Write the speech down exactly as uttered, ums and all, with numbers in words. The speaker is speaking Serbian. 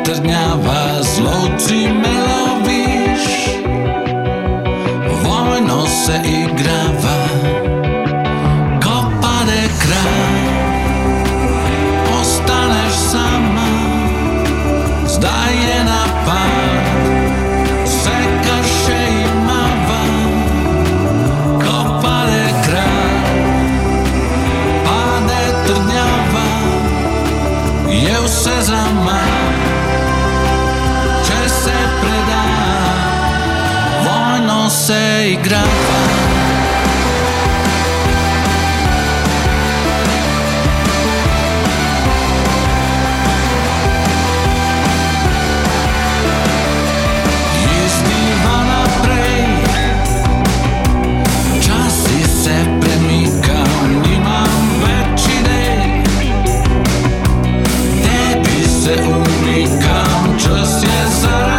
trňava zlouci melovíš, vojno se igrava, ko pade kraj, ostaneš sama, zdaj je napad, sekaše i mava, ko pade kraj, pade trňava, je vse za manj, če se preda, vojno se igrava. Jezdiva naprej, časi se premikam, nimam več idej, tebi se umikam, čas je zaradi